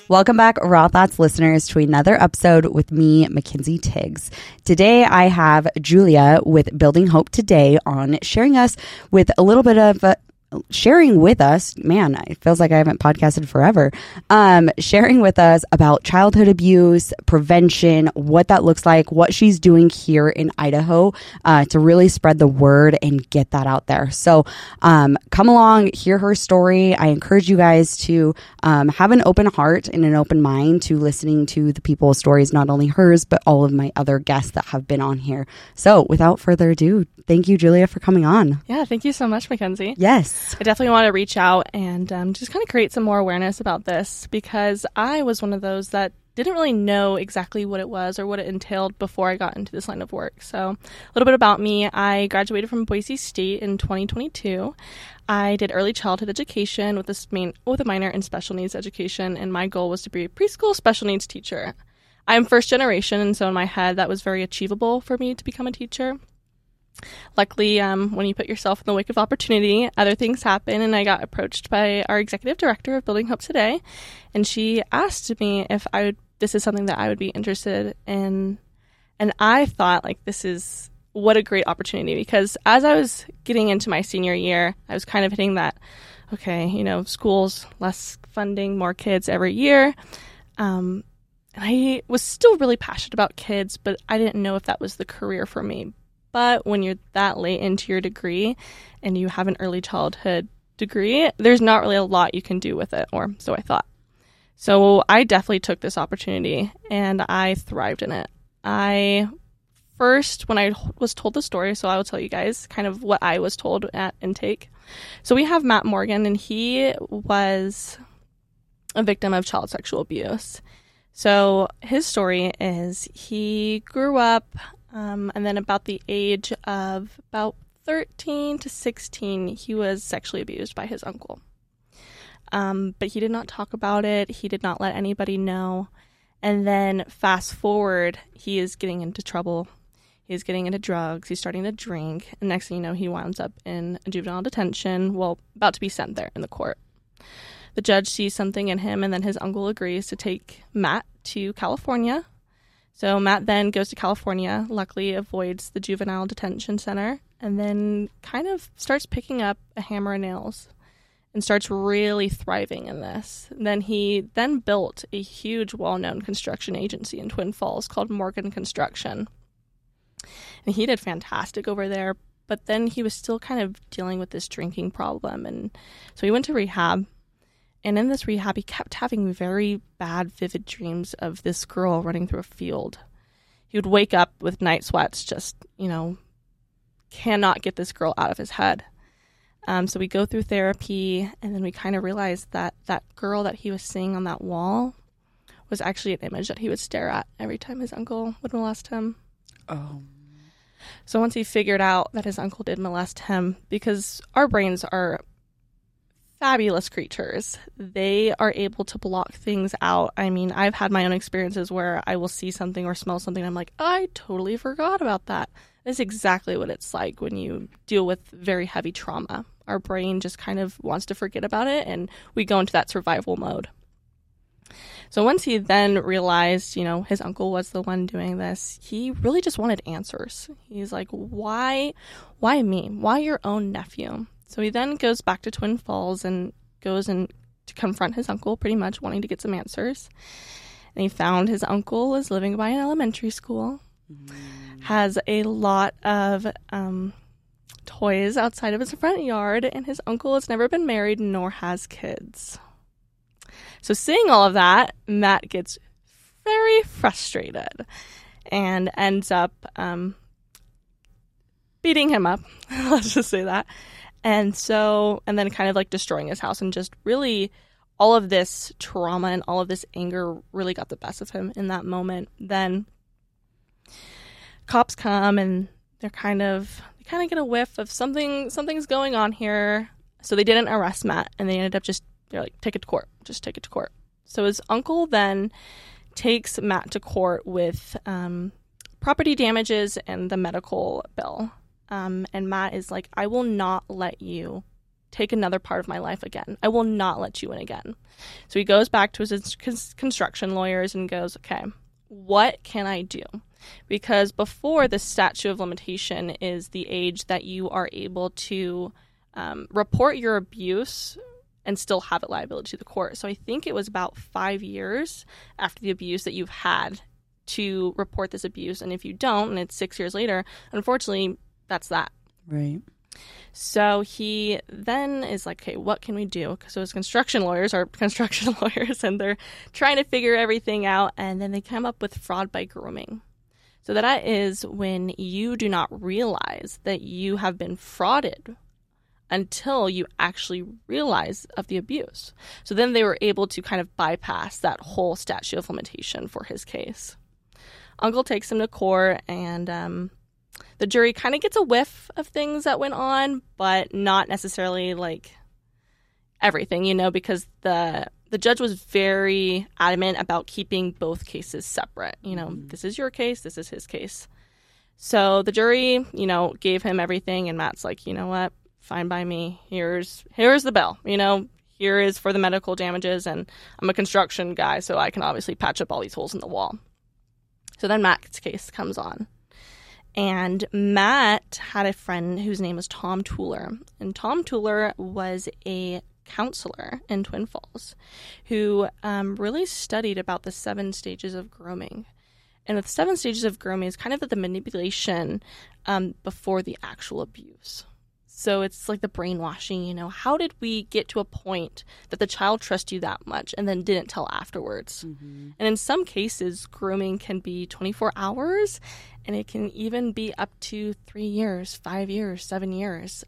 Welcome back, Raw Thoughts listeners, to another episode with me, Mackenzie Tiggs. Today, I have Julia with Building Hope Today on, sharing us with a little bit of sharing with us, man, it feels like I haven't podcasted forever, sharing with us about childhood abuse, prevention, what that looks like, what she's doing here in Idaho to really spread the word and get that out there. So come along, hear her story. I encourage you guys to have an open heart and an open mind to listening to the people's stories, not only hers, but all of my other guests that have been on here. So without further ado, thank you, Julia, for coming on. Yeah, thank you so much, Mackenzie. Yes. I definitely want to reach out and just kind of create some more awareness about this, because I was one of those that didn't really know exactly what it was or what it entailed before I got into this line of work. So a little bit about me. I graduated from Boise State in 2022. I did early childhood education with a minor in special needs education, and my goal was to be a preschool special needs teacher. I'm first generation, and so in my head that was very achievable for me to become a teacher. Luckily, when you put yourself in the wake of opportunity, other things happen, and I got approached by our executive director of Building Hope Today, and she asked me if this is something that I would be interested in, and I thought, like, what a great opportunity, because as I was getting into my senior year, I was kind of hitting that, okay, schools, less funding, more kids every year, and I was still really passionate about kids, but I didn't know if that was the career for me. But when you're that late into your degree and you have an early childhood degree, there's not really a lot you can do with it, or so I thought. So I definitely took this opportunity and I thrived in it. When I was told the story, so I will tell you guys kind of what I was told at intake. So we have Matt Morgan, and he was a victim of child sexual abuse. So his story is he grew up and then about the age of about 13 to 16, he was sexually abused by his uncle. But he did not talk about it. He did not let anybody know. And then fast forward, he is getting into trouble. He's getting into drugs. He's starting to drink. And next thing you know, he winds up in a juvenile detention, about to be sent there in the court. The judge sees something in him, and then his uncle agrees to take Matt to California. So Matt then goes to California, luckily avoids the juvenile detention center, and then kind of starts picking up a hammer and nails and starts really thriving in this. And then he built a huge, well-known construction agency in Twin Falls called Morgan Construction. And he did fantastic over there, but then he was still kind of dealing with this drinking problem. And so he went to rehab. And in this rehab, he kept having very bad, vivid dreams of this girl running through a field. He would wake up with night sweats, just, cannot get this girl out of his head. So we go through therapy, and then we kind of realized that that girl that he was seeing on that wall was actually an image that he would stare at every time his uncle would molest him. Oh. So once he figured out that his uncle did molest him, because our brains are fabulous creatures. They are able to block things out. I mean, I've had my own experiences where I will see something or smell something, and I'm like, I totally forgot about that. That's exactly what it's like when you deal with very heavy trauma. Our brain just kind of wants to forget about it, and we go into that survival mode. So once he then realized, his uncle was the one doing this, he really just wanted answers. He's like, why me? Why your own nephew? So he then goes back to Twin Falls and goes to confront his uncle, pretty much wanting to get some answers. And he found his uncle is living by an elementary school, has a lot of toys outside of his front yard, and his uncle has never been married nor has kids. So seeing all of that, Matt gets very frustrated and ends up beating him up. Let's just say that. And then kind of like destroying his house, and just really all of this trauma and all of this anger really got the best of him in that moment. Then cops come, and they kind of get a whiff of something's going on here. So they didn't arrest Matt, and they ended up they're like, take it to court. Just take it to court. So his uncle then takes Matt to court with property damages and the medical bill. And Matt is like, I will not let you take another part of my life again. I will not let you in again. So he goes back to his construction lawyers and goes, okay, what can I do? Because before the statute of limitation is the age that you are able to report your abuse and still have it liability to the court. So I think it was about 5 years after the abuse that you've had to report this abuse. And if you don't, and it's 6 years later, unfortunately, that's that. Right. So he then is like, okay, what can we do? So his construction lawyers are construction lawyers, and they're trying to figure everything out. And then they come up with fraud by grooming. So that is when you do not realize that you have been frauded until you actually realize of the abuse. So then they were able to kind of bypass that whole statute of limitation for his case. Uncle takes him to court, and the jury kind of gets a whiff of things that went on, but not necessarily like everything, because the judge was very adamant about keeping both cases separate. This is your case, this is his case. So the jury, gave him everything, and Matt's like, you know what? Fine by me. Here's the bill. Here is for the medical damages, and I'm a construction guy, so I can obviously patch up all these holes in the wall. So then Matt's case comes on. And Matt had a friend whose name was Tom Tuller. And Tom Tuller was a counselor in Twin Falls who really studied about the 7 stages of grooming. And the 7 stages of grooming is kind of the manipulation before the actual abuse. So it's like the brainwashing, how did we get to a point that the child trusts you that much and then didn't tell afterwards? Mm-hmm. And in some cases, grooming can be 24 hours, and it can even be up to 3 years, 5 years, 7 years.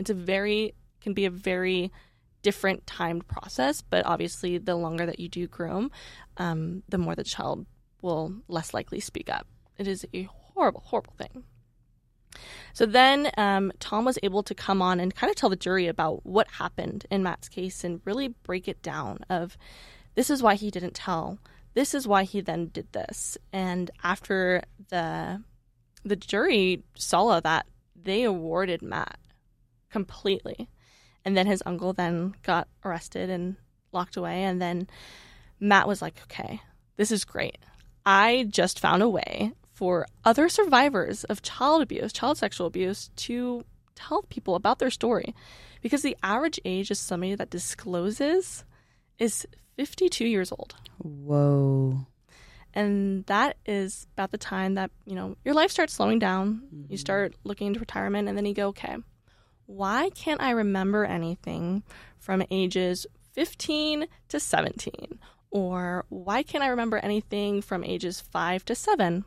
Can be a very different timed process, but obviously the longer that you do groom, the more the child will less likely speak up. It is a horrible, horrible thing. So then Tom was able to come on and kind of tell the jury about what happened in Matt's case and really break it down of this is why he didn't tell. This is why he then did this. And after the jury saw that, they awarded Matt completely. And then his uncle then got arrested and locked away. And then Matt was like, okay, this is great. I just found a way for other survivors of child sexual abuse to tell people about their story. Because the average age of somebody that discloses is 52 years old. Whoa. And that is about the time that, your life starts slowing down. Mm-hmm. You start looking into retirement, and then you go, okay, why can't I remember anything from ages 15 to 17? Or why can't I remember anything from ages 5 to 7?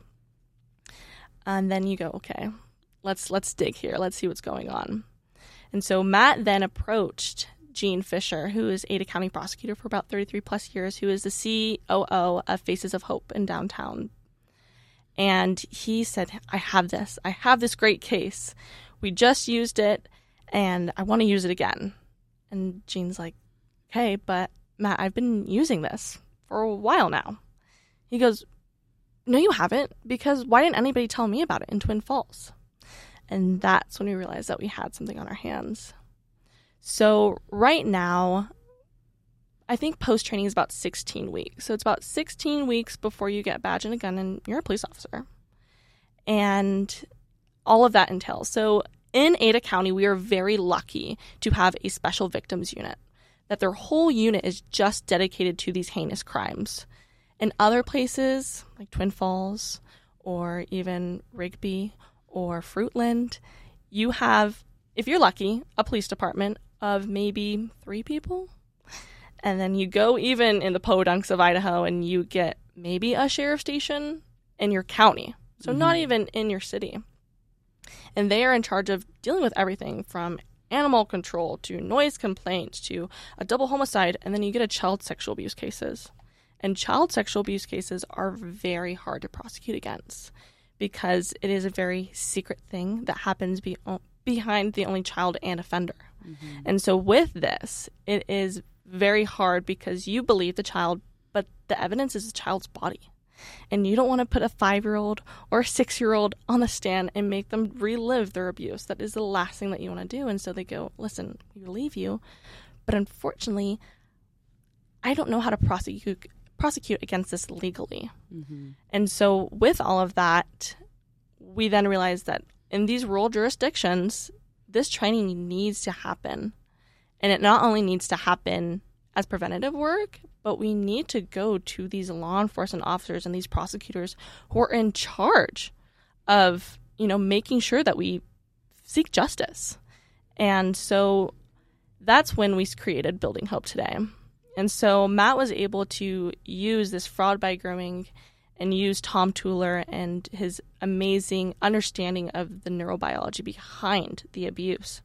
And then you go, okay, let's dig here. Let's see what's going on. And so Matt then approached Gene Fisher, who is Ada County prosecutor for about 33 plus years, who is the COO of Faces of Hope in downtown. And he said, I have this great case. We just used it, and I want to use it again. And Gene's like, okay, but Matt, I've been using this for a while now. He goes, no, you haven't, because why didn't anybody tell me about it in Twin Falls? And that's when we realized that we had something on our hands. So right now, I think post-training is about 16 weeks. So it's about 16 weeks before you get a badge and a gun and you're a police officer. And all of that entails. So in Ada County, we are very lucky to have a special victims unit, that their whole unit is just dedicated to these heinous crimes. In other places, like Twin Falls or even Rigby or Fruitland, you have, if you're lucky, a police department of maybe 3 people. And then you go even in the podunks of Idaho and you get maybe a sheriff station in your county. So not even in your city. And they are in charge of dealing with everything from animal control to noise complaints to a double homicide. And then you get a child sexual abuse cases. And child sexual abuse cases are very hard to prosecute against because it is a very secret thing that happens behind the only child and offender. Mm-hmm. And so with this, it is very hard because you believe the child, but the evidence is the child's body. And you don't want to put a 5-year-old or a 6-year-old on the stand and make them relive their abuse. That is the last thing that you want to do. And so they go, listen, we believe you, but unfortunately, I don't know how to prosecute against this legally. Mm-hmm. And so with all of that, we then realized that in these rural jurisdictions, this training needs to happen. And it not only needs to happen as preventative work, but we need to go to these law enforcement officers and these prosecutors who are in charge of, making sure that we seek justice. And so that's when we created Building Hope Today. And so Matt was able to use this fraud by grooming and use Tom Tueller and his amazing understanding of the neurobiology behind the abuse,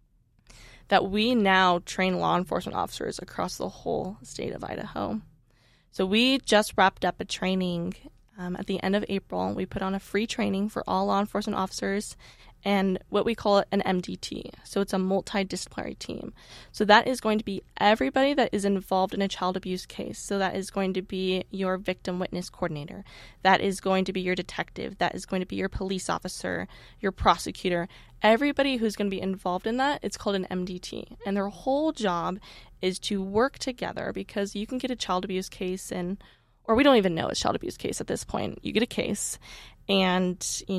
that we now train law enforcement officers across the whole state of Idaho. So we just wrapped up a training at the end of April. We put on a free training for all law enforcement officers and what we call an MDT. So it's a multidisciplinary team. So that is going to be everybody that is involved in a child abuse case. So that is going to be your victim witness coordinator. That is going to be your detective. That is going to be your police officer, your prosecutor. Everybody who's going to be involved in that, it's called an MDT. And their whole job is to work together, because you can get a child abuse case or we don't even know it's child abuse case at this point. You get a case and,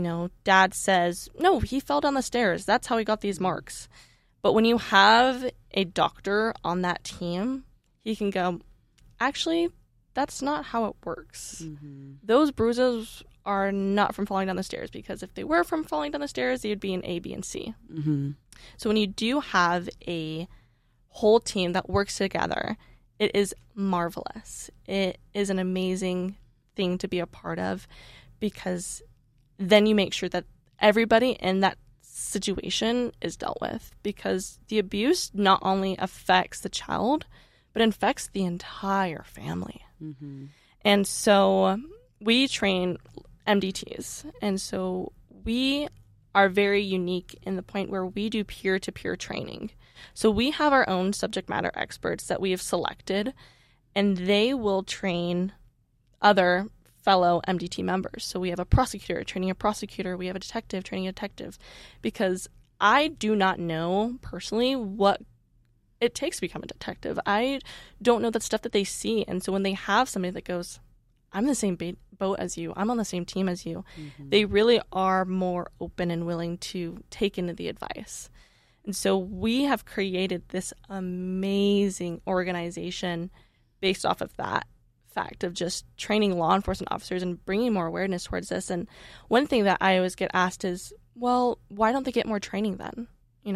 dad says, no, he fell down the stairs. That's how he got these marks. But when you have a doctor on that team, he can go, actually, that's not how it works. Mm-hmm. Those bruises are not from falling down the stairs, because if they were from falling down the stairs, they would be in A, B, and C. Mm-hmm. So when you do have a whole team that works together, it is marvelous. It is an amazing thing to be a part of, because then you make sure that everybody in that situation is dealt with, because the abuse not only affects the child, but infects the entire family. Mm-hmm. And so we train MDTs. And so we are very unique in the point where we do peer-to-peer training. So we have our own subject matter experts that we have selected, and they will train other fellow MDT members. So we have a prosecutor training a prosecutor. We have a detective training a detective, because I do not know personally what it takes to become a detective. I don't know the stuff that they see. And so when they have somebody that goes, I'm in the same boat as you, I'm on the same team as you, mm-hmm. they really are more open and willing to take into the advice. And so we have created this amazing organization based off of that fact of just training law enforcement officers and bringing more awareness towards this. And one thing that I always get asked is, well, why don't they get more training then?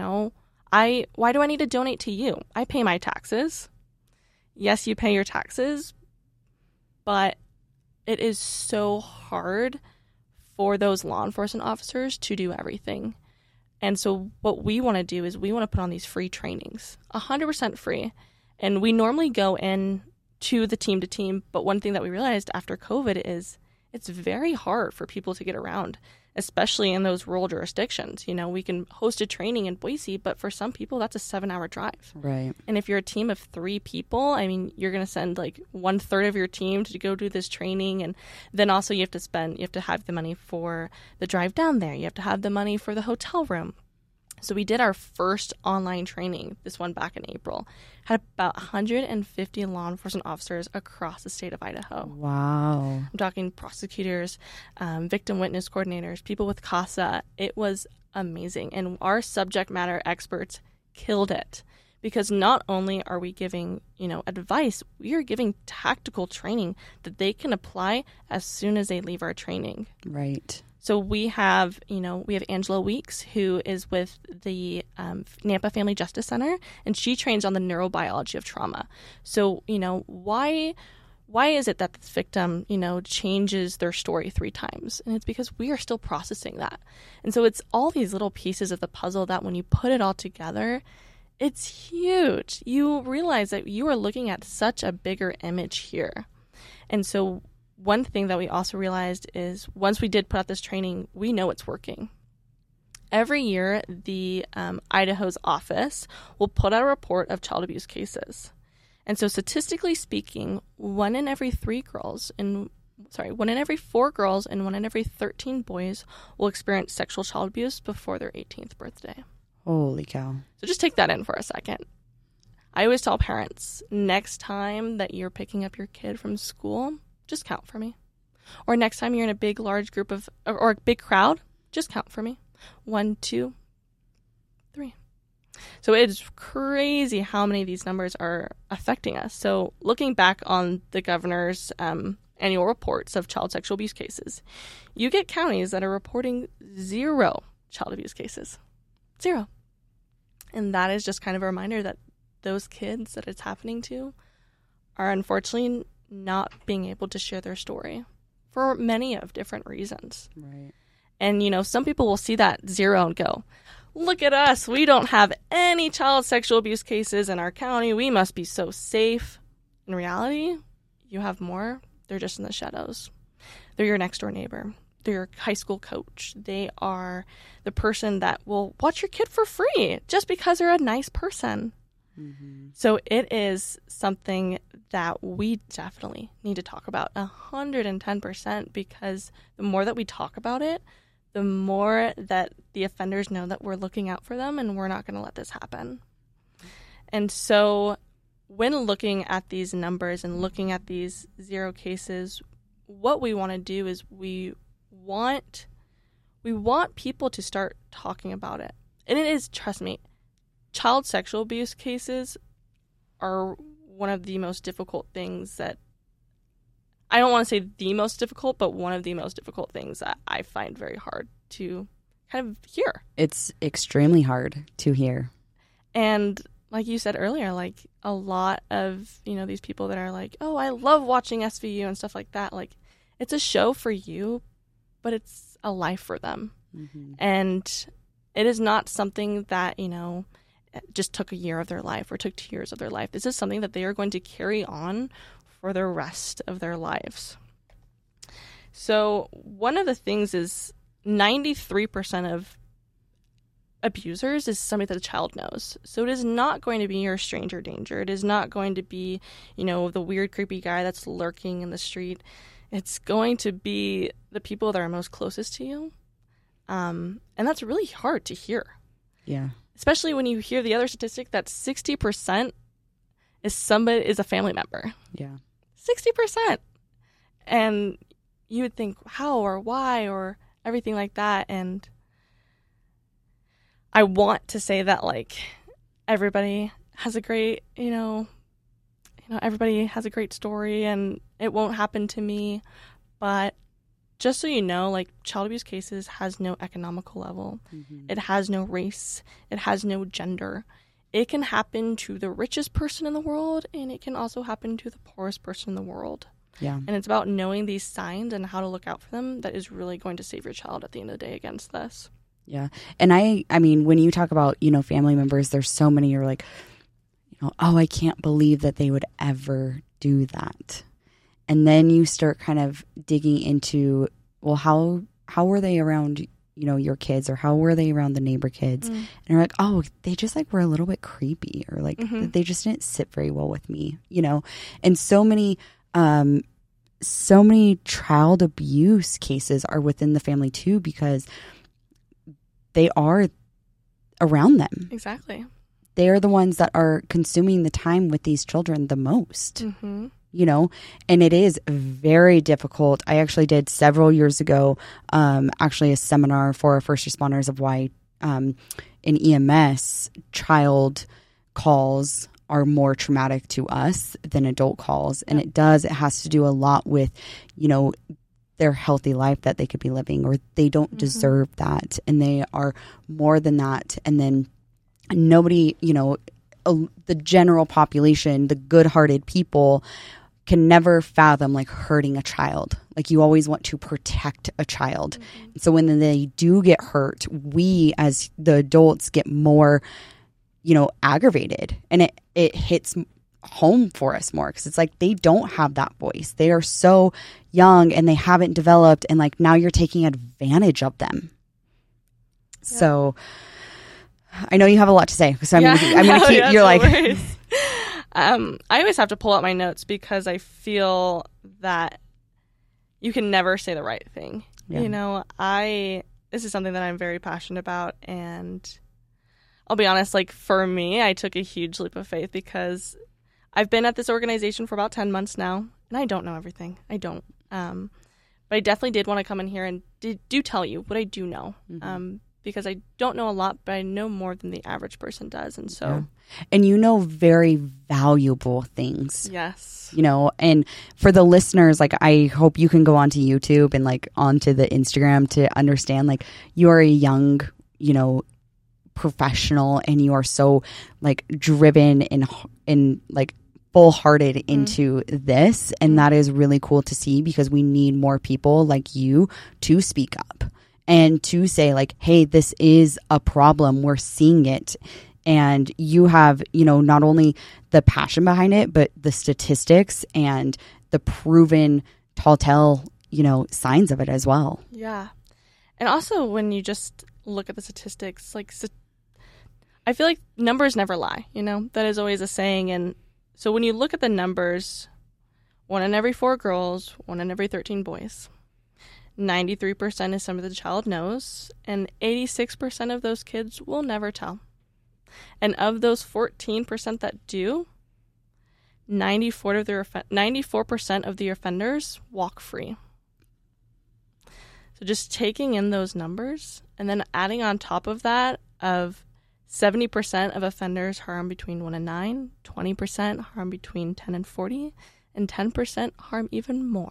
Why do I need to donate to you? I pay my taxes. Yes, you pay your taxes, but it is so hard for those law enforcement officers to do everything. And so what we want to do is we want to put on these free trainings, 100% free. And we normally go in to the team to team. But one thing that we realized after COVID is it's very hard for people to get around, especially in those rural jurisdictions. We can host a training in Boise, but for some people, that's a 7-hour drive. Right. And if you're a team of 3 people, you're going to send like 1/3 of your team to go do this training. And then also you have to have the money for the drive down there. You have to have the money for the hotel room. So we did our first online training, this one back in April, had about 150 law enforcement officers across the state of Idaho. Wow. I'm talking prosecutors, victim witness coordinators, people with CASA. It was amazing. And our subject matter experts killed it, because not only are we giving, advice, we are giving tactical training that they can apply as soon as they leave our training. Right. So we have Angela Weeks, who is with the Nampa Family Justice Center, and she trains on the neurobiology of trauma. So, why is it that this victim, changes their story 3 times? And it's because we are still processing that. And so it's all these little pieces of the puzzle that when you put it all together, it's huge. You realize that you are looking at such a bigger image here. And so one thing that we also realized is once we did put out this training, we know it's working. Every year, the Idaho's office will put out a report of child abuse cases. And so statistically speaking, 1 in every 3 girls in 4 girls and 1 in every 13 boys will experience sexual child abuse before their 18th birthday. Holy cow. So just take that in for a second. I always tell parents, next time that you're picking up your kid from school, just count for me. Or next time you're in a big, large group of, or a big crowd, just count for me. 1, 2, 3. So it's crazy how many of these numbers are affecting us. So looking back on the governor's annual reports of child sexual abuse cases, you get counties that are reporting 0 child abuse cases. 0. And that is just kind of a reminder that those kids that it's happening to are unfortunately not being able to share their story for many of different reasons. Right. And, you know, some people will see that 0 and go, look at us. We don't have any child sexual abuse cases in our county. We must be so safe. In reality, you have more. They're just in the shadows. They're your next door neighbor. They're your high school coach. They are the person that will watch your kid for free just because they're a nice person. Mm-hmm. So it is something that we definitely need to talk about 110%, because the more that we talk about it, the more that the offenders know that we're looking out for them and we're not going to let this happen. And so when looking at these numbers and looking at these 0 cases, what we want to do is we want people to start talking about it. And it is, trust me, child sexual abuse cases are one of the most difficult things that, I don't want to say the most difficult, but one of the most difficult things that I find very hard to kind of hear. It's extremely hard to hear. And like you said earlier, like a lot of, you know, these people that are like, oh, I love watching SVU and stuff like that. Like, it's a show for you, but it's a life for them. Mm-hmm. And it is not something that, you know, just took a year of their life or took 2 years of their life. This is something that they are going to carry on for the rest of their lives. So one of the things is 93% of abusers is somebody that the child knows. So it is not going to be your stranger danger. It is not going to be, you know, the weird, creepy guy that's lurking in the street. It's going to be the people that are most closest to you. And that's really hard to hear. Yeah. Especially when you hear the other statistic that 60% is a family member. Yeah. 60%. And you would think how or why or everything like that. And I want to say that, like, everybody has a great, everybody has a great story and it won't happen to me. But just so you know, like, child abuse cases has no economical level. Mm-hmm. It has no race. It has no gender. It can happen to the richest person in the world, and it can also happen to the poorest person in the world. Yeah. And it's about knowing these signs and how to look out for them that is really going to save your child at the end of the day against this. Yeah. And I mean, when you talk about, family members, there's so many you're like, oh, I can't believe that they would ever do that. And then you start kind of digging into, well, how were they around, your kids, or how were they around the neighbor kids? And you're like, oh, they just were a little bit creepy, or they just didn't sit very well with me, and so many child abuse cases are within the family too, because they are around them. Exactly. They are the ones that are consuming the time with these children the most. Mm-hmm. And it is very difficult. I actually did several years ago, a seminar for first responders of why in EMS, child calls are more traumatic to us than adult calls. And it has to do a lot with, their healthy life that they could be living, or they don't deserve that. And they are more than that. And then nobody, the general population, the good-hearted people, can never fathom hurting a child. You always want to protect a child. Mm-hmm. So when they do get hurt, we as the adults get more, aggravated, and it hits home for us more, because it's they don't have that voice. They are so young and they haven't developed, and now you're taking advantage of them. Yep. So I know you have a lot to say, so I'm going to keep. You're no I always have to pull out my notes because I feel that you can never say the right thing. Yeah. You know, this is something that I'm very passionate about, and I'll be honest, like for me, I took a huge leap of faith because I've been at this organization for about 10 months now, and I don't know everything. I don't. But I definitely did want to come in here and do tell you what I do know. Because I don't know a lot, but I know more than the average person does. And so. Yeah. And you know very valuable things. Yes. You know, and for the listeners, like, I hope you can go onto YouTube and like onto the Instagram to understand, like, you are a young, you know, professional, and you are so like driven and like full-hearted into this. And that is really cool to see, because we need more people like you to speak up and to say, like, hey, this is a problem. We're seeing it. And you have, you know, not only the passion behind it, but the statistics and the proven telltale, you know, signs of it as well. Yeah. And also when you just look at the statistics, like, I feel like numbers never lie, you know? That is always a saying. And so when you look at the numbers, 1 in every 4 girls, 1 in every 13 boys. 93% is something the child knows, and 86% of those kids will never tell. And of those 14% that do, 94% of the offenders walk free. So just taking in those numbers and then adding on top of that of 70% of offenders harm between 1 and 9, 20% harm between 10 and 40, and 10% harm even more.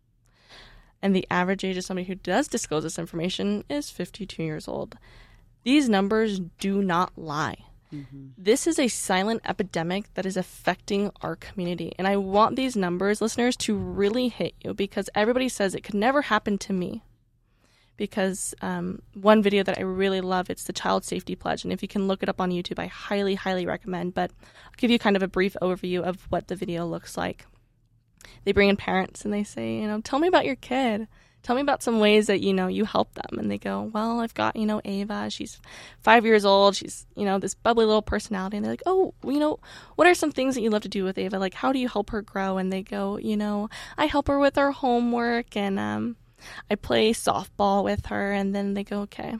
And the average age of somebody who does disclose this information is 52 years old. These numbers do not lie. This is a silent epidemic that is affecting our community. And I want these numbers, listeners, to really hit you, because everybody says it could never happen to me. Because one video that I really love, it's the Child Safety Pledge. And if you can look it up on YouTube, I highly, highly recommend. But I'll give you kind of a brief overview of what the video looks like. They bring in parents and they say, you know, tell me about your kid. Tell me about some ways that, you know, you help them. And they go, well, I've got, you know, Ava. She's 5 years old. She's, you know, this bubbly little personality. And they're like, oh, you know, what are some things that you love to do with Ava? Like, how do you help her grow? And they go, you know, I help her with her homework, and I play softball with her. And then they go, okay,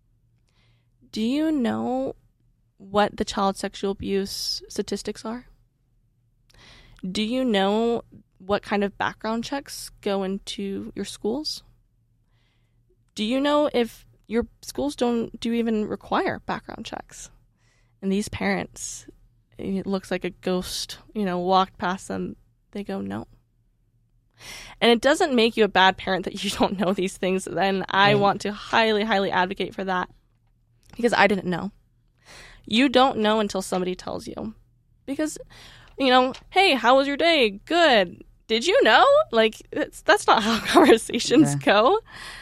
do you know what the child sexual abuse statistics are? Do you know what kind of background checks go into your schools? Do you know if your schools do even require background checks? And these parents, it looks like a ghost, you know, walked past them. They go, no. And it doesn't make you a bad parent that you don't know these things. Then I want to highly, highly advocate for that, because I didn't know. You don't know until somebody tells you. Because, you know, hey, how was your day? Good. Did you know? Like, that's not how conversations go.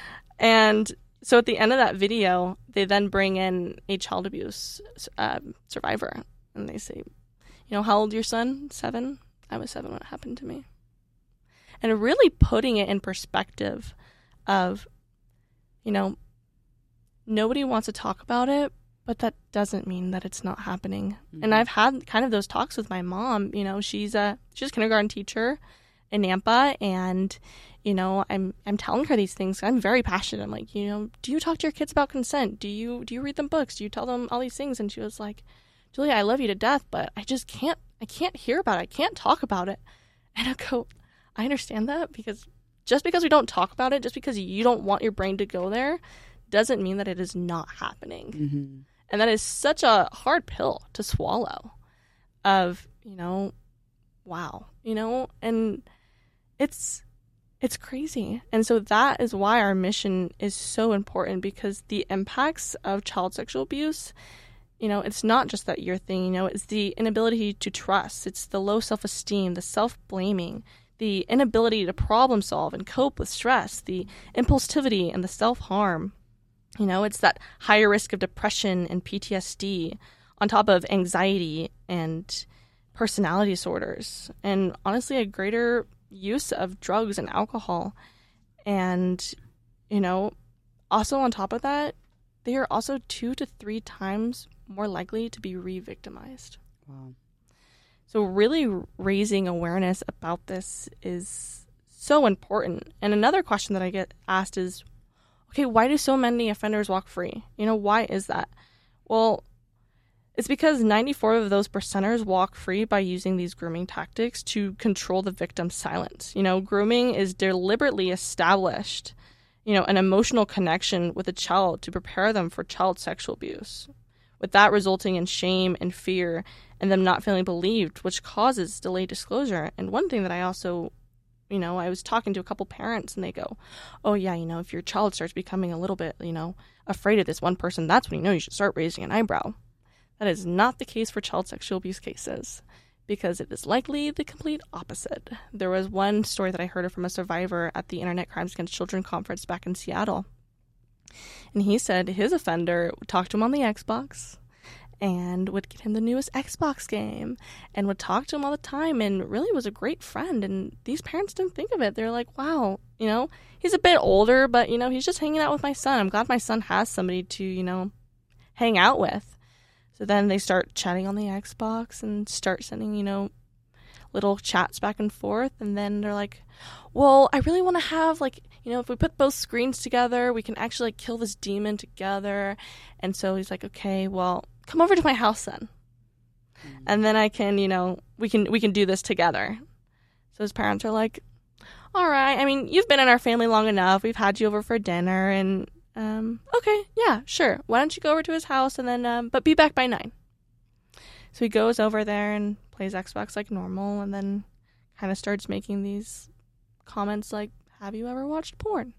And so at the end of that video, they then bring in a child abuse survivor. And they say, you know, how old is your son? 7? I was 7 when it happened to me. And really putting it in perspective of, you know, nobody wants to talk about it, but that doesn't mean that it's not happening. And I've had kind of those talks with my mom. You know, she's a kindergarten teacher in Nampa, and, you know, I'm telling her these things. I'm very passionate. I'm like, you know, do you talk to your kids about consent? Do you read them books? Do you tell them all these things? And she was like, Julia, I love you to death, but I can't hear about it. I can't talk about it. And I go, I understand that, because just because we don't talk about it, just because you don't want your brain to go there, doesn't mean that it is not happening. And that is such a hard pill to swallow of, you know, wow, you know, and it's crazy. And so that is why our mission is so important, because the impacts of child sexual abuse, you know, it's not just that year thing, you know, it's the inability to trust. It's the low self-esteem, the self-blaming, the inability to problem solve and cope with stress, the impulsivity and the self-harm. You know, it's that higher risk of depression and PTSD on top of anxiety and personality disorders, and honestly a greater use of drugs and alcohol. And, you know, also on top of that, they are also 2 to 3 times more likely to be re-victimized. Wow. So really raising awareness about this is so important. And another question that I get asked is, okay, why do so many offenders walk free? Why is that? Well, it's because 94 of those percenters walk free by using these grooming tactics to control the victim's silence. Grooming is deliberately established, an emotional connection with a child to prepare them for child sexual abuse, with that resulting in shame and fear and them not feeling believed, which causes delayed disclosure. And one thing that I also, I was talking to a couple parents and they go, oh yeah, if your child starts becoming a little bit, afraid of this one person, that's when you should start raising an eyebrow. That is not the case for child sexual abuse cases, because it is likely the complete opposite. There was one story that I heard from a survivor at the Internet Crimes Against Children conference back in Seattle. And he said his offender would talk to him on the Xbox and would get him the newest Xbox game and would talk to him all the time and really was a great friend. And these parents didn't think of it. They're like, wow, he's a bit older, but, he's just hanging out with my son. I'm glad my son has somebody to, hang out with. So then they start chatting on the Xbox and start sending, little chats back and forth. And then they're like, well, I really want to have, if we put both screens together, we can actually kill this demon together. And so he's like, okay, well, come over to my house then. And then I can, we can do this together. So his parents are like, all right. I mean, you've been in our family long enough. We've had you over for dinner and okay, yeah, sure. Why don't you go over to his house and then, but be back by 9. So he goes over there and plays Xbox like normal and then kind of starts making these comments like, have you ever watched porn?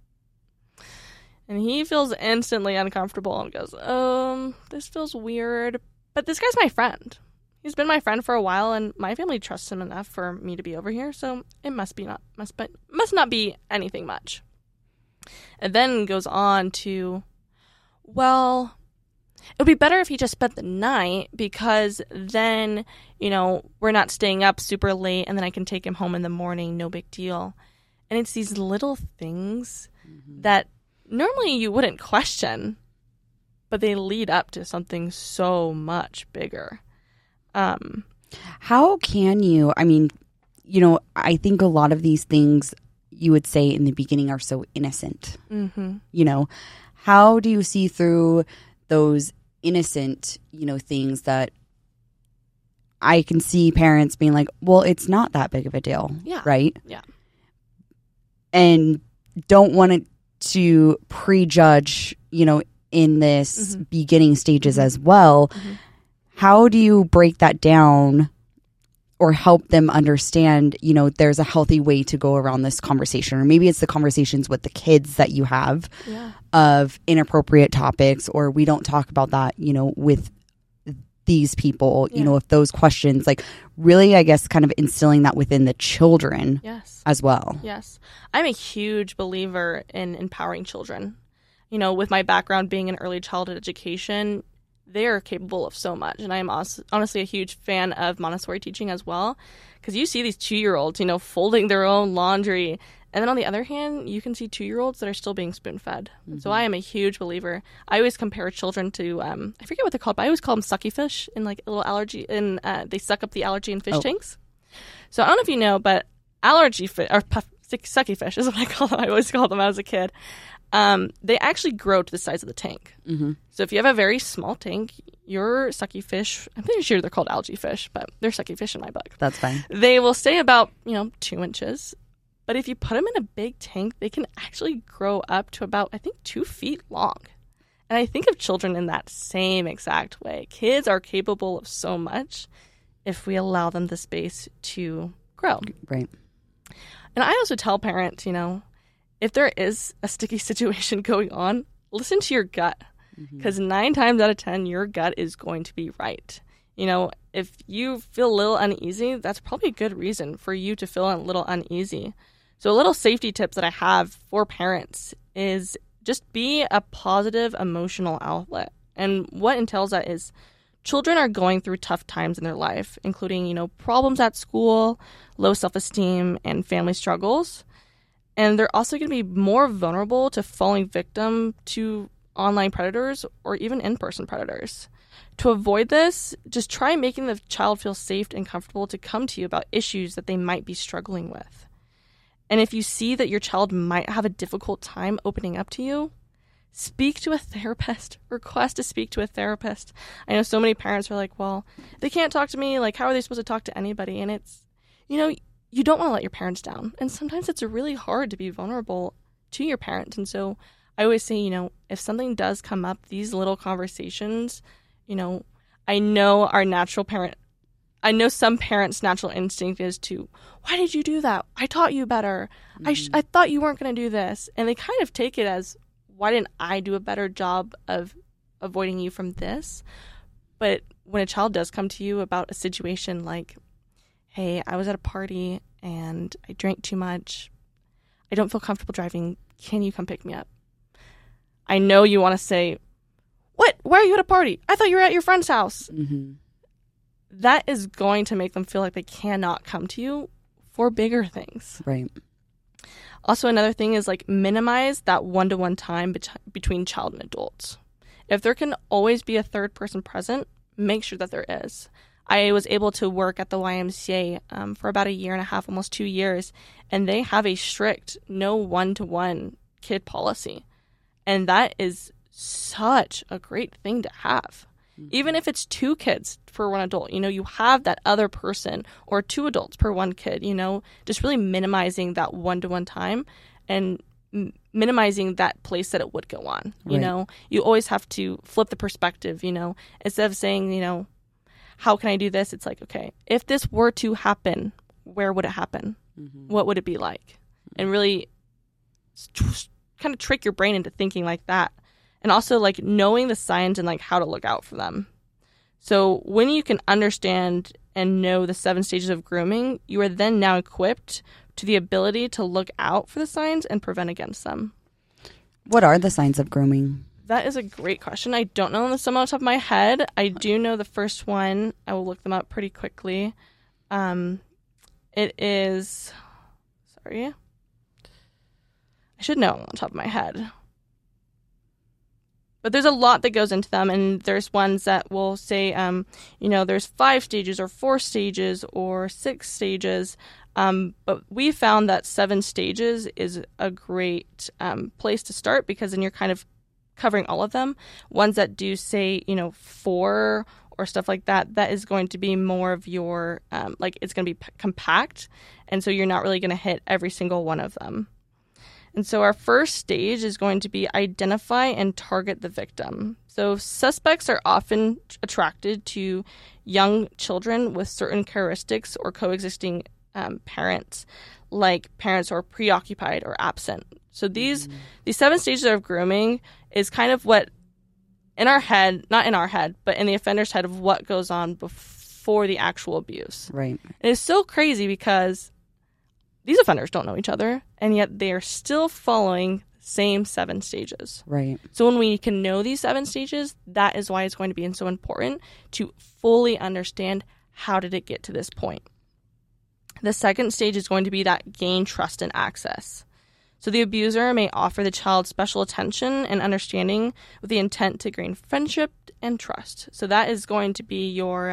And he feels instantly uncomfortable and goes, this feels weird, but this guy's my friend. He's been my friend for a while and my family trusts him enough for me to be over here, so it must not be anything much. And then goes on to, well, it would be better if he just spent the night because then, we're not staying up super late and then I can take him home in the morning, no big deal. And it's these little things that normally you wouldn't question, but they lead up to something so much bigger. How can you, I think a lot of these things you would say in the beginning are so innocent. Mm-hmm. How do you see through those innocent, things that I can see parents being like, well, it's not that big of a deal. Yeah. Right? Yeah. And don't want it to prejudge, in this beginning stages as well. Mm-hmm. How do you break that down or help them understand, there's a healthy way to go around this conversation? Or maybe it's the conversations with the kids that you have of inappropriate topics, or we don't talk about that, with these people, if those questions, like really, I guess, kind of instilling that within the children as well. Yes. I'm a huge believer in empowering children. With my background being in early childhood education, they are capable of so much. And I'm honestly a huge fan of Montessori teaching as well, because you see these 2-year-olds, folding their own laundry. And then on the other hand, you can see 2-year-olds that are still being spoon-fed. Mm-hmm. So I am a huge believer. I always compare children to, I forget what they're called, but I always call them sucky fish in like a little allergy. They suck up the allergy in fish tanks. So I don't know if you know, but allergy fish, or sucky fish is what I call them. I always called them as a kid. They actually grow to the size of the tank. Mm-hmm. So if you have a very small tank, your sucky fish, I'm pretty sure they're called algae fish, but they're sucky fish in my book. That's fine. They will stay about, 2 inches. But if you put them in a big tank, they can actually grow up to about, I think, 2 feet long. And I think of children in that same exact way. Kids are capable of so much if we allow them the space to grow. Right. And I also tell parents, if there is a sticky situation going on, listen to your gut. Because 9 times out of 10, your gut is going to be right. If you feel a little uneasy, that's probably a good reason for you to feel a little uneasy. So a little safety tip that I have for parents is just be a positive emotional outlet. And what entails that is children are going through tough times in their life, including, problems at school, low self-esteem, and family struggles. And they're also going to be more vulnerable to falling victim to online predators or even in-person predators. To avoid this, just try making the child feel safe and comfortable to come to you about issues that they might be struggling with. And if you see that your child might have a difficult time opening up to you, speak to a therapist. Request to speak to a therapist. I know so many parents are like, well, they can't talk to me. Like, how are they supposed to talk to anybody? And it's, you don't want to let your parents down. And sometimes it's really hard to be vulnerable to your parents. And so I always say, if something does come up, these little conversations, I know I know some parents' natural instinct is to, why did you do that? I taught you better. I thought you weren't going to do this. And they kind of take it as, why didn't I do a better job of avoiding you from this? But when a child does come to you about a situation like, hey, I was at a party and I drank too much. I don't feel comfortable driving. Can you come pick me up? I know you want to say, what? Why are you at a party? I thought you were at your friend's house. Mm-hmm. That is going to make them feel like they cannot come to you for bigger things. Right. Also, another thing is like minimize that one-to-one time between child and adults. If there can always be a third person present, make sure that there is. I was able to work at the YMCA for about 1.5 years, almost 2 years, and they have a strict no one-to-one kid policy. And that is such a great thing to have. Even if it's 2 kids for 1 adult, you have that other person, or 2 adults per 1 kid, just really minimizing that one-to-one time and minimizing that place that it would go on. Right. You always have to flip the perspective, instead of saying, how can I do this? It's like, okay, if this were to happen, where would it happen? Mm-hmm. What would it be like? And really kind of trick your brain into thinking like that. And also like knowing the signs and like how to look out for them. So when you can understand and know the 7 stages of grooming, you are then now equipped to the ability to look out for the signs and prevent against them. What are the signs of grooming? That is a great question. I don't know some off the top of my head. I do know the first one. I will look them up pretty quickly. It is, sorry. I should know on the top of my head. But there's a lot that goes into them, and there's ones that will say, there's 5 stages or 4 stages or 6 stages. But we found that 7 stages is a great place to start, because then you're kind of covering all of them. Ones that do say, 4 or stuff like that, that is going to be more of your, it's going to be compact. And so you're not really going to hit every single one of them. And so our first stage is going to be identify and target the victim. So suspects are often attracted to young children with certain characteristics or coexisting parents, like parents who are preoccupied or absent. So these 7 stages of grooming is kind of what in our head, not in our head, but in the offender's head of what goes on before the actual abuse. Right. And it's so crazy because these offenders don't know each other, and yet they are still following the same 7 stages. Right. So when we can know these 7 stages, that is why it's going to be so important to fully understand how did it get to this point. The second stage is going to be that gain trust and access. So the abuser may offer the child special attention and understanding with the intent to gain friendship and trust. So that is going to be your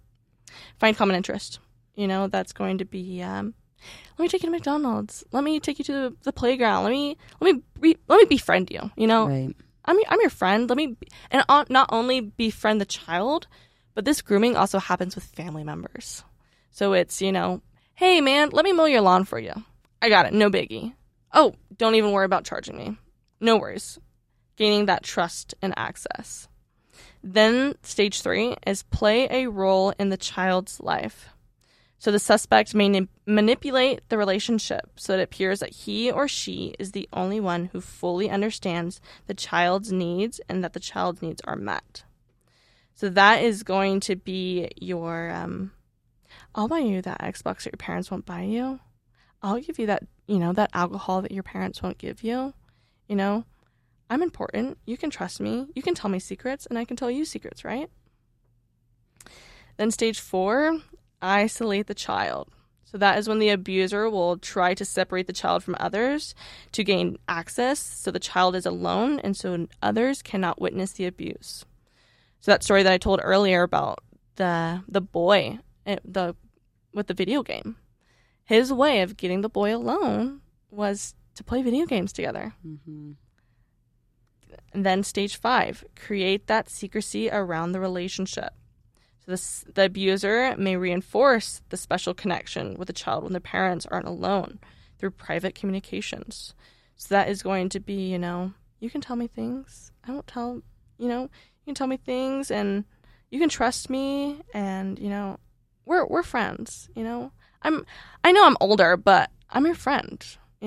find common interest. That's going to be let me take you to McDonald's. Let me take you to the playground. Let me befriend you. Right. I'm your friend. And not only befriend the child, but this grooming also happens with family members. So it's hey man, let me mow your lawn for you. I got it. No biggie. Oh, don't even worry about charging me. No worries. Gaining that trust and access. Then stage 3 is play a role in the child's life. So the suspect may manipulate the relationship so that it appears that he or she is the only one who fully understands the child's needs and that the child's needs are met. So that is going to be your, I'll buy you that Xbox that your parents won't buy you. I'll give you that, that alcohol that your parents won't give you. I'm important. You can trust me. You can tell me secrets and I can tell you secrets, right? Then stage 4, isolate the child. So that is when the abuser will try to separate the child from others to gain access. So the child is alone and so others cannot witness the abuse. So that story that I told earlier about the boy with the video game. His way of getting the boy alone was to play video games together. Mm-hmm. And then stage 5, create that secrecy around the relationship. So the abuser may reinforce the special connection with the child when the parents aren't alone through private communications. So that is going to be, you can tell me things. I won't tell, you can tell me things and you can trust me and, we're friends, I know I'm older, but I'm your friend,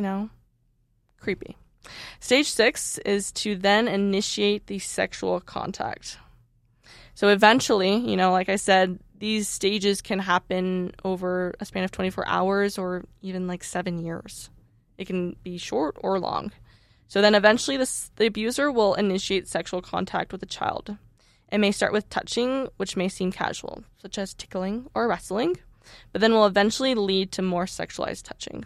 Creepy. Stage 6 is to then initiate the sexual contact. So eventually, like I said, these stages can happen over a span of 24 hours or even like 7 years. It can be short or long. So then eventually the abuser will initiate sexual contact with the child. It may start with touching, which may seem casual, such as tickling or wrestling, but then will eventually lead to more sexualized touching.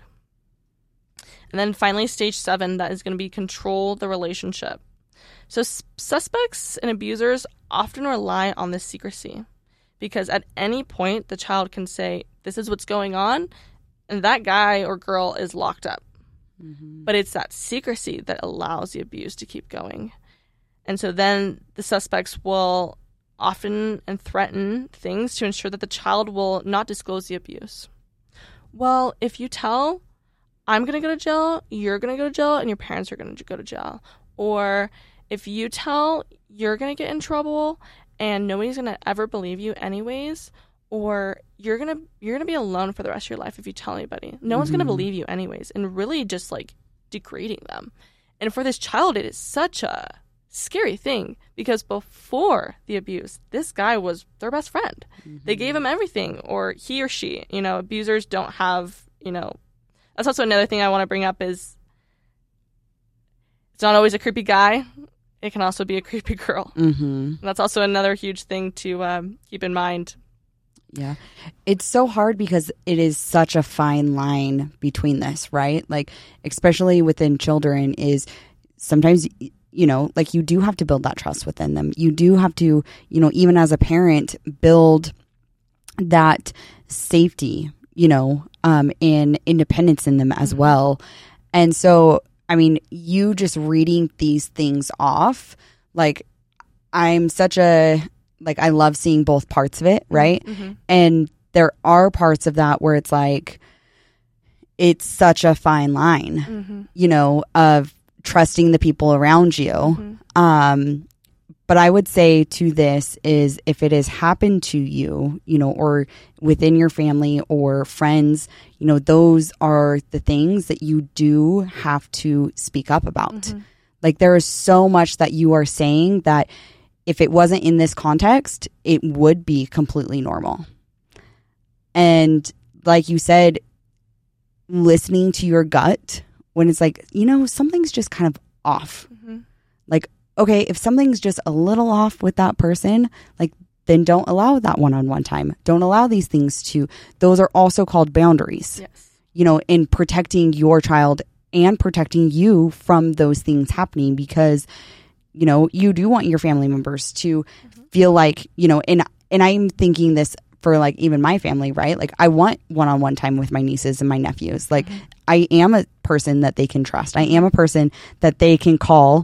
And then finally, stage 7, that is going to be control the relationship. So suspects and abusers often rely on this secrecy because at any point the child can say, this is what's going on, and that guy or girl is locked up. Mm-hmm. But it's that secrecy that allows the abuse to keep going. And so then the suspects will often and threaten things to ensure that the child will not disclose the abuse. Well, if you tell, I'm going to go to jail, you're going to go to jail, and your parents are going to go to jail. Or if you tell, you're going to get in trouble and nobody's going to ever believe you anyways. Or you're going to be alone for the rest of your life if you tell anybody. No one's going to believe you anyways. And really just like degrading them. And for this child, it is such a scary thing because before the abuse, this guy was their best friend. Mm-hmm. They gave him everything, or he or she, abusers don't have, that's also another thing I want to bring up is it's not always a creepy guy. It can also be a creepy girl. Mm-hmm. That's also another huge thing to keep in mind. Yeah. It's so hard because it is such a fine line between this, right? Like, especially within children is sometimes, like you do have to build that trust within them. You do have to, even as a parent, build that safety, and independence in them as well. And so, I mean, you just reading these things off, like I'm such a, like, I love seeing both parts of it, right? Mm-hmm. And there are parts of that where it's like, it's such a fine line, of trusting the people around you. Mm-hmm. But I would say to this is if it has happened to you, or within your family or friends, those are the things that you do have to speak up about. Mm-hmm. Like there is so much that you are saying that if it wasn't in this context, it would be completely normal. And like you said, listening to your gut when it's like, something's just kind of off. Mm-hmm. Like, okay, if something's just a little off with that person, like then don't allow that one-on-one time. Don't allow these things those are also called boundaries. Yes. In protecting your child and protecting you from those things happening because you do want your family members to feel like, and I'm thinking this for like even my family, right? Like I want one-on-one time with my nieces and my nephews. Like I am a person that they can trust. I am a person that they can call,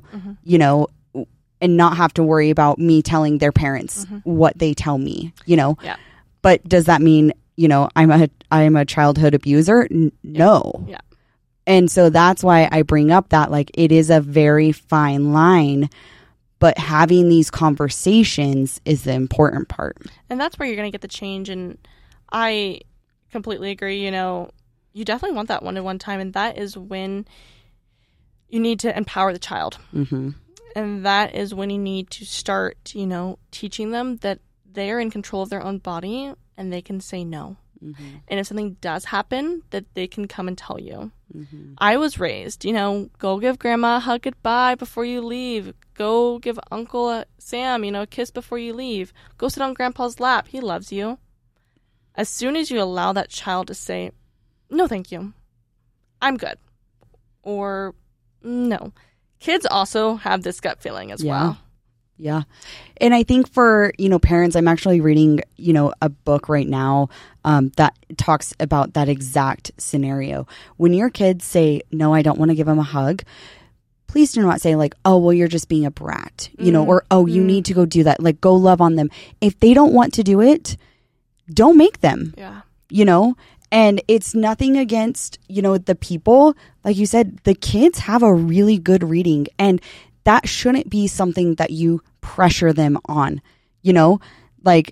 and not have to worry about me telling their parents what they tell me, Yeah. But does that mean, I'm a childhood abuser? No. Yeah. And so that's why I bring up that like it is a very fine line, but having these conversations is the important part. And that's where you're going to get the change. And I completely agree. You definitely want that one-to-one time. And that is when you need to empower the child. Mm-hmm. And that is when you need to start, teaching them that they're in control of their own body and they can say no. Mm-hmm. And if something does happen, that they can come and tell you. Mm-hmm. I was raised, go give grandma a hug goodbye before you leave. Go give Uncle Sam, a kiss before you leave. Go sit on grandpa's lap. He loves you. As soon as you allow that child to say, no, thank you, I'm good. Or no. Kids also have this gut feeling as well. Yeah. And I think for, parents, I'm actually reading, a book right now that talks about that exact scenario. When your kids say, no, I don't want to give them a hug, please do not say like, oh, well, you're just being a brat, or, oh, you need to go do that. Like, go love on them. If they don't want to do it, don't make them, and it's nothing against, the people. Like you said, the kids have a really good reading, and that shouldn't be something that you pressure them on, like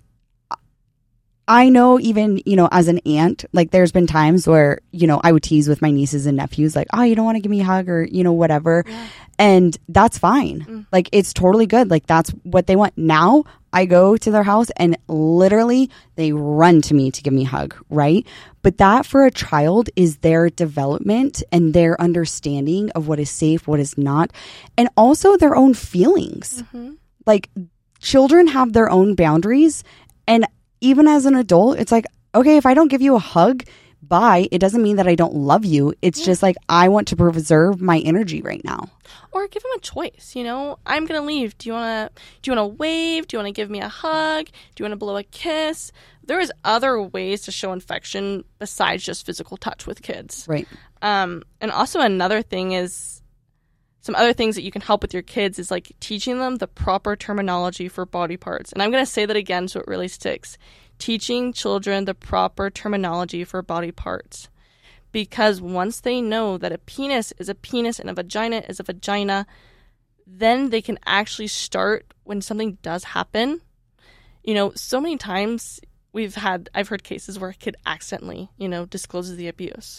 I know even, as an aunt, like there's been times where, I would tease with my nieces and nephews, like, oh, you don't want to give me a hug or, whatever. Yeah. And that's fine. Like, it's totally good. Like, that's what they want. Now I go to their house and literally they run to me to give me a hug. Right. But that for a child is their development and their understanding of what is safe, what is not, and also their own feelings. Like, children have their own boundaries. And even as an adult, it's like, okay, if I don't give you a hug, bye. It doesn't mean that I don't love you. It's just like, I want to preserve my energy right now. Or give them a choice, I'm going to leave. Do you want to wave? Do you want to give me a hug? Do you want to blow a kiss? There is other ways to show affection besides just physical touch with kids. Right. And also another thing is, some other things that you can help with your kids is like teaching them the proper terminology for body parts. And I'm going to say that again so it really sticks. Teaching children the proper terminology for body parts. Because once they know that a penis is a penis and a vagina is a vagina, then they can actually start when something does happen. So many times I've heard cases where a kid accidentally, discloses the abuse.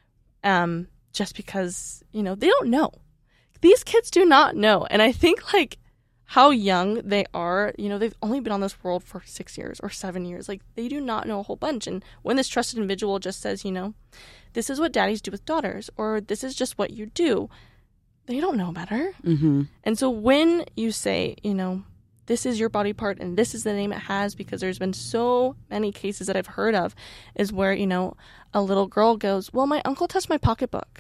Just because, they don't know. These kids do not know. And I think like how young they are, they've only been on this world for 6 years or 7 years. Like, they do not know a whole bunch. And when this trusted individual just says, this is what daddies do with daughters, or this is just what you do, they don't know better. And so when you say, this is your body part and this is the name it has, because there's been so many cases that I've heard of is where, a little girl goes, well, my uncle touched my pocketbook.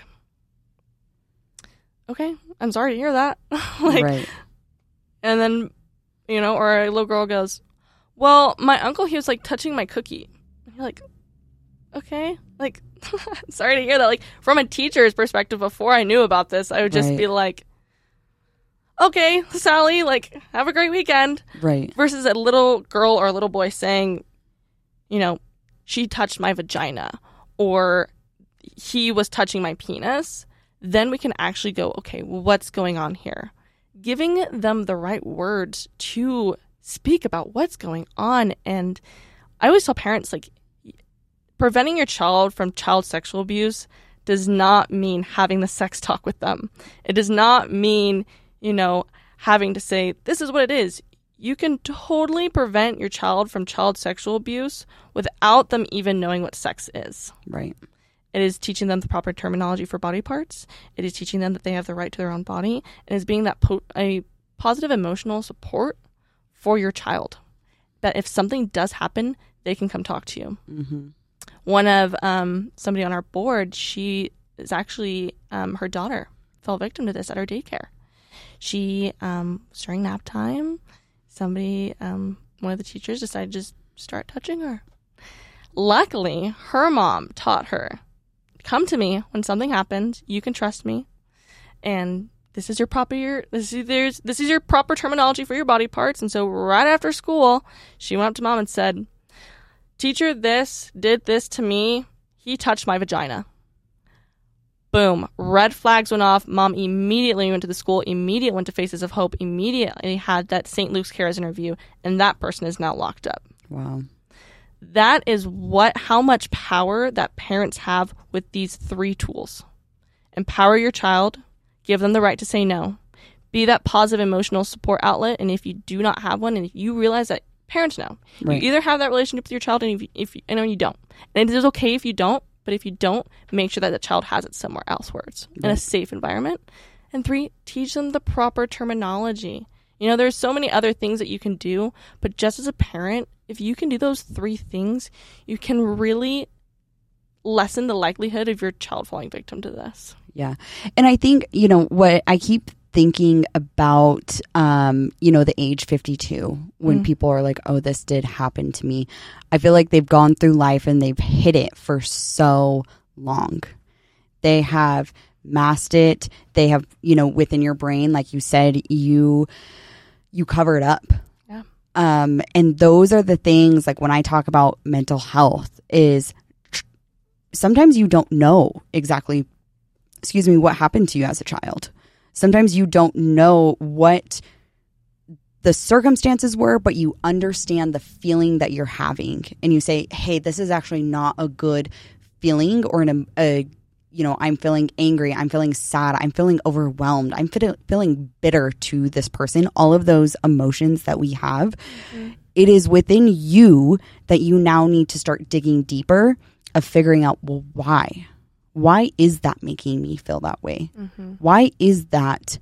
Okay, I'm sorry to hear that. Right. And then, or a little girl goes, well, my uncle, he was like touching my cookie. And you're like, okay, like, sorry to hear that. Like, from a teacher's perspective, before I knew about this, I would just be like, okay, Sally, like, have a great weekend. Right. Versus a little girl or a little boy saying, she touched my vagina, or he was touching my penis. Then we can actually go, okay, well, what's going on here? Giving them the right words to speak about what's going on. And I always tell parents, like, preventing your child from child sexual abuse does not mean having the sex talk with them. It does not mean, having to say, this is what it is. You can totally prevent your child from child sexual abuse without them even knowing what sex is. Right. It is teaching them the proper terminology for body parts. It is teaching them that they have the right to their own body. And it's being that a positive emotional support for your child. That if something does happen, they can come talk to you. One of somebody on our board, she is actually, her daughter fell victim to this at her daycare. She, during nap time, somebody, one of the teachers decided to just start touching her. Luckily, her mom taught her, come to me when something happens. You can trust me, and this is your proper terminology for your body parts. And so, right after school, she went up to mom and said, "Teacher, this did this to me. He touched my vagina." Boom! Red flags went off. Mom immediately went to the school. Immediately went to Faces of Hope. Immediately had that St. Luke's Cares interview, and that person is now locked up. Wow. That is how much power that parents have with these 3 tools. Empower your child, give them the right to say no, be that positive emotional support outlet. And if you do not have one, and if you realize that parents know, right, you either have that relationship with your child, and if you don't, and it is okay if you don't, but if you don't, make sure that the child has it somewhere else where it's in a safe environment. And 3, teach them the proper terminology. There's so many other things that you can do, but just as a parent, if you can do those 3 things, you can really lessen the likelihood of your child falling victim to this. Yeah. And I think, what I keep thinking about, the age 52 when people are like, oh, this did happen to me. I feel like they've gone through life and they've hid it for so long. They have masked it. They have, within your brain, like you said, you cover it up. Yeah. And those are the things, like when I talk about mental health, is sometimes you don't know exactly, what happened to you as a child. Sometimes you don't know what the circumstances were, but you understand the feeling that you're having. And you say, hey, this is actually not a good feeling, or I'm feeling angry, I'm feeling sad, I'm feeling overwhelmed, I'm feeling bitter to this person. All of those emotions that we have, it is within you that you now need to start digging deeper of figuring out, well, why? Why is that making me feel that way? Why is that,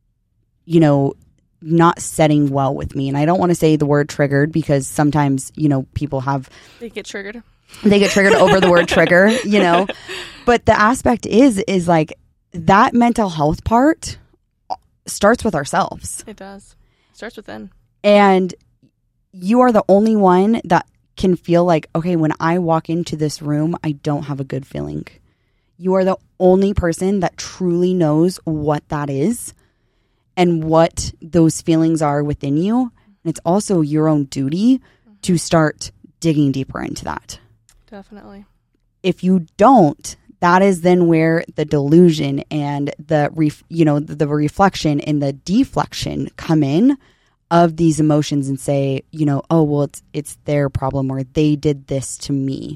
not setting well with me? And I don't want to say the word triggered, because sometimes, people have... They get triggered over the word trigger, But the aspect is like that mental health part starts with ourselves. It does. It starts within. And you are the only one that can feel like, okay, when I walk into this room, I don't have a good feeling. You are the only person that truly knows what that is and what those feelings are within you. And it's also your own duty to start digging deeper into that. Definitely. If you don't, that is then where the delusion and the reflection and the deflection come in of these emotions, and say, oh, well, it's their problem, or they did this to me.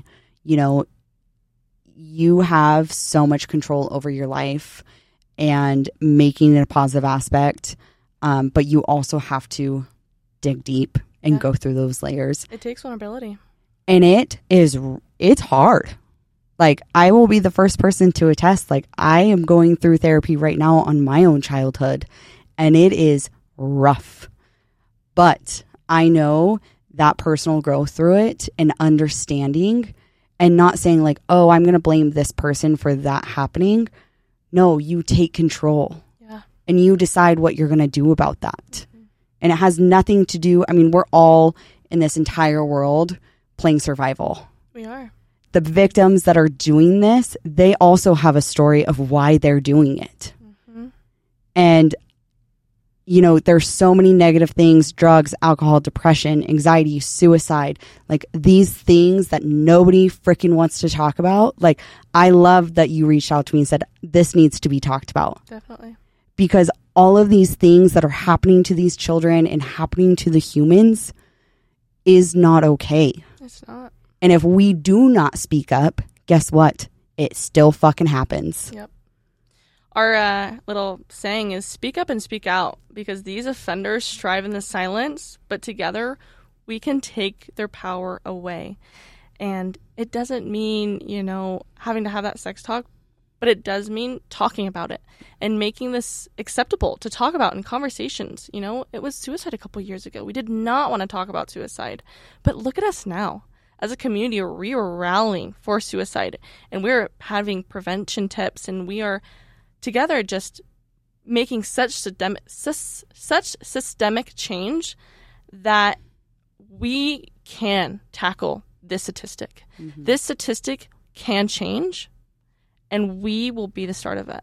You have so much control over your life and making it a positive aspect. But you also have dig deep and go through those layers. It takes vulnerability. And it's hard. Like, I will be the first person to attest, like, I am going through therapy right now on my own childhood, and it is rough. But I know that personal growth through it and understanding, and not saying like, oh, I'm going to blame this person for that happening. No, you take control. Yeah. And you decide what you're going to do about that. And it has nothing to do, we're all in this entire world playing survival. We are. The victims that are doing this, they also have a story of why they're doing it. And, there's so many negative things: drugs, alcohol, depression, anxiety, suicide, like these things that nobody freaking wants to talk about. Like, I love that you reached out to me and said, this needs to be talked about. Definitely. Because all of these things that are happening to these children and happening to the humans is not okay. It's not. And if we do not speak up, guess what? It still fucking happens. Yep. Our little saying is speak up and speak out, because these offenders strive in the silence, but together we can take their power away. And it doesn't mean, having to have that sex talk, but it does mean talking about it and making this acceptable to talk about in conversations. It was suicide a couple years ago. We did not want to talk about suicide, but look at us now. As a community, we are rallying for suicide, and we're having prevention tips, and we are together just making such systemic change that we can tackle this statistic. This statistic can change, and we will be the start of it.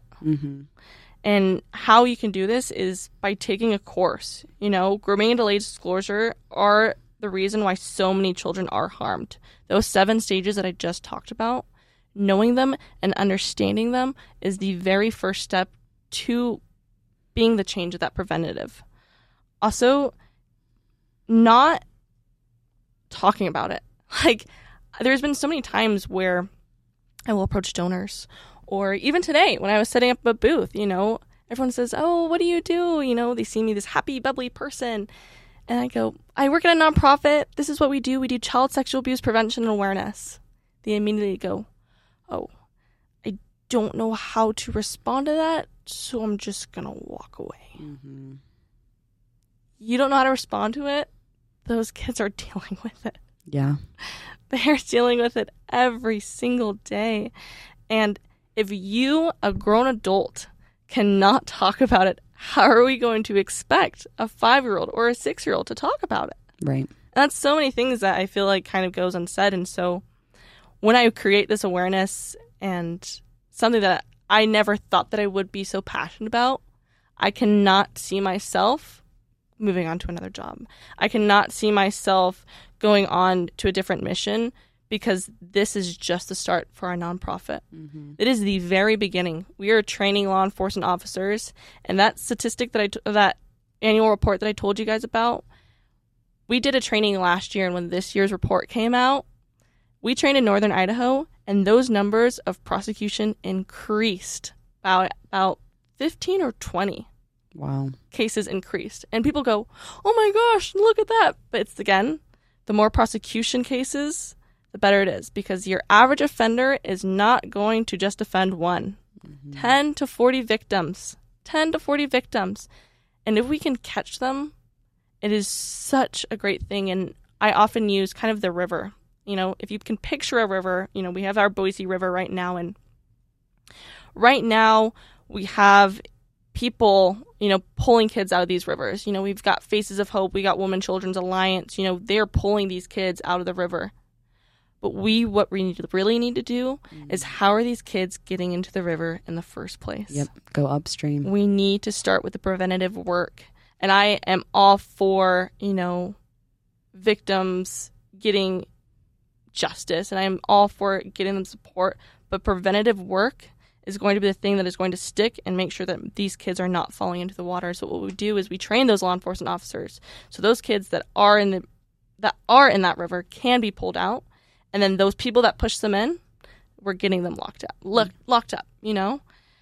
And how you can do this is by taking a course. Grooming and delayed disclosure are the reason why so many children are harmed. Those 7 stages that I just talked about, knowing them and understanding them is the very first step to being the change of that preventative. Also, not talking about it. Like, there's been so many times where I will approach donors, or even today when I was setting up a booth, everyone says, oh, what do you do? They see me, this happy, bubbly person. And I go, I work at a nonprofit. This is what we do. We do child sexual abuse prevention and awareness. They immediately go, oh, I don't know how to respond to that, so I'm just going to walk away. You don't know how to respond to it? Those kids are dealing with it. Yeah. They're dealing with it every single day. And if you, a grown adult, cannot talk about it how are we going to expect a 5-year-old or a 6-year-old to talk about it? Right. And that's so many things that I feel like kind of goes unsaid. And so when I create this awareness and something that I never thought that I would be so passionate about, I cannot see myself moving on to another job. I cannot see myself going on to a different mission, because this is just the start for our nonprofit. It is the very beginning. We are training law enforcement officers, and that statistic that annual report that I told you guys about, we did a training last year, and when this year's report came out, we trained in Northern Idaho, and those numbers of prosecution increased about 15 or 20. Wow. Cases increased. And people go, oh my gosh, look at that. But it's, again, the more prosecution cases, the better it is, because your average offender is not going to just offend one. 10 to 40 victims. 10 to 40 victims. And if we can catch them, it is such a great thing. And I often use kind of the river. You know, if you can picture a river, you know, we have our Boise River right now. And right now we have people, you know, pulling kids out of these rivers. You know, we've got Faces of Hope. We got Women Children's Alliance. You know, they're pulling these kids out of the river. But what we really need to do is, how are these kids getting into the river in the first place? Yep. Go upstream. We need to start with the preventative work. And I am all for, you know, victims getting justice, and I am all for getting them support. But preventative work is going to be the thing that is going to stick and make sure that these kids are not falling into the water. So what we do is we train those law enforcement officers, so those kids that are in that river can be pulled out, and then those people that push them in, we're getting them locked up. You know,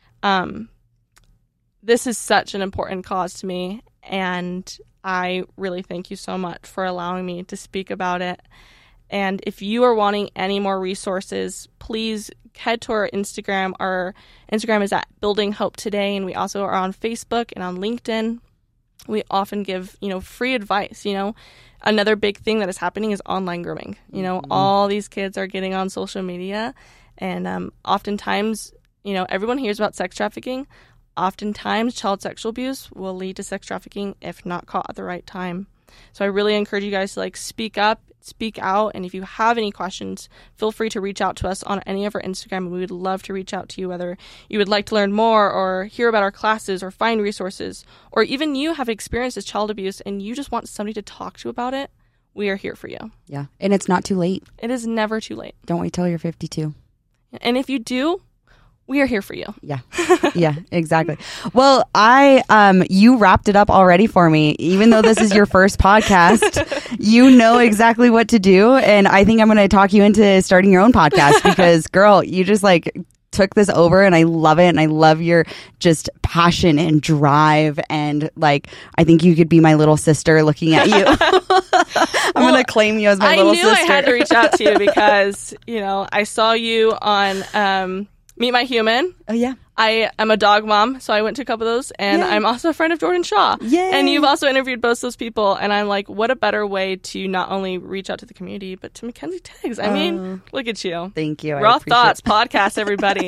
this is such an important cause to me, and I really thank you so much for allowing me to speak about it. And if you are wanting any more resources, please head to our Instagram. Our Instagram is at Building Hope Today, and we also are on Facebook and on LinkedIn. We often give, you know, free advice. You know, another big thing that is happening is online grooming. You know, all these kids are getting on social media, and oftentimes, you know, everyone hears about sex trafficking. Oftentimes, child sexual abuse will lead to sex trafficking if not caught at the right time. So I really encourage you guys to, like, speak up, speak out. And if you have any questions, feel free to reach out to us on any of our Instagram. And we would love to reach out to you, whether you would like to learn more or hear about our classes or find resources, or even you have experienced this child abuse and you just want somebody to talk to about it. We are here for you. Yeah. And it's not too late. It is never too late. Don't wait till you're 52. And if you do, we are here for you. Yeah. Yeah, exactly. Well, you wrapped it up already for me. Even though this is your first podcast, you know exactly what to do. And I think I'm going to talk you into starting your own podcast, because, girl, you just, like, took this over, and I love it. And I love your just passion and drive. And, like, I think you could be my little sister looking at you. I'm going to claim you as my little sister. I knew I had to reach out to you because, you know, I saw you on Meet My Human. Oh, yeah. I am a dog mom, so I went to a couple of those, and Yay. I'm also a friend of Jordan Shaw. Yay. And you've also interviewed both those people, and I'm like, what a better way to not only reach out to the community, but to Mackenzie Tiggs. I mean, look at you. Thank you. Raw Thoughts podcast, everybody.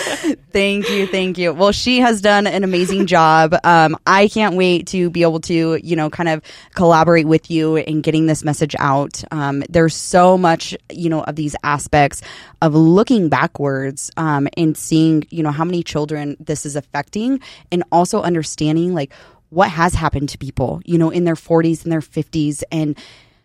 Thank you. Well, she has done an amazing job. I can't wait to be able to, you know, kind of collaborate with you in getting this message out. There's so much, you know, of these aspects of looking backwards and seeing, you know, how many children this is affecting, and also understanding, like, what has happened to people, you know, in their 40s and their 50s. And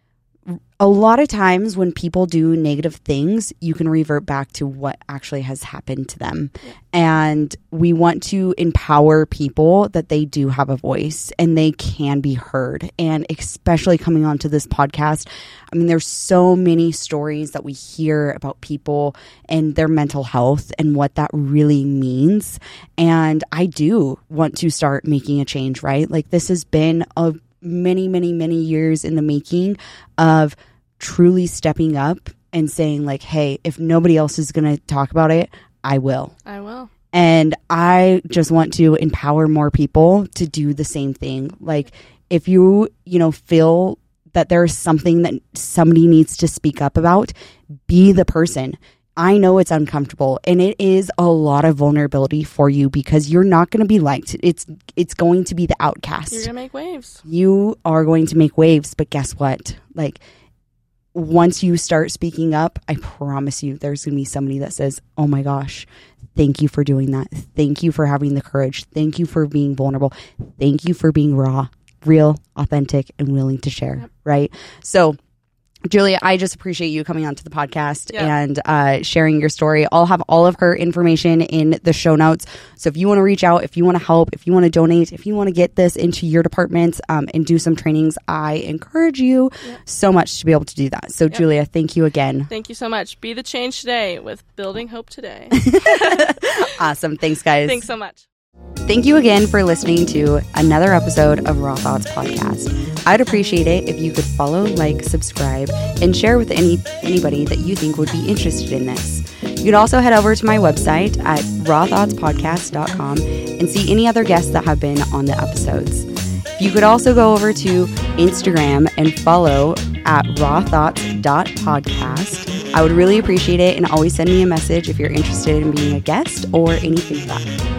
a lot of times when people do negative things, you can revert back to what actually has happened to them. Yeah. And we want to empower people that they do have a voice and they can be heard. And especially coming onto this podcast, I mean, there's so many stories that we hear about people and their mental health and what that really means. And I do want to start making a change, right? Like, this has been a many years in the making of truly stepping up and saying, like, hey, if nobody else is going to talk about it, I will. And I just want to empower more people to do the same thing. Like, if you know, feel that there's something that somebody needs to speak up about, be the person. I know it's uncomfortable, and it is a lot of vulnerability for you because you're not going to be liked. It's going to be the outcast. You're going to make waves. You are going to make waves, but guess what? Like, once you start speaking up, I promise you there's going to be somebody that says, oh my gosh, thank you for doing that. Thank you for having the courage. Thank you for being vulnerable. Thank you for being raw, real, authentic, and willing to share, Yep. right? So, Julia, I just appreciate you coming onto the podcast and sharing your story. I'll have all of her information in the show notes. So if you want to reach out, if you want to help, if you want to donate, if you want to get this into your departments and do some trainings, I encourage you so much to be able to do that. So Julia, thank you again. Thank you so much. Be the change today with Building Hope Today. Awesome. Thanks, guys. Thanks so much. Thank you again for listening to another episode of Raw Thoughts Podcast. I'd appreciate it if you could follow, like, subscribe, and share with anybody that you think would be interested in this. You could also head over to my website at rawthoughtspodcast.com and see any other guests that have been on the episodes. You could also go over to Instagram and follow at rawthoughts.podcast. I would really appreciate it, and always send me a message if you're interested in being a guest or any feedback.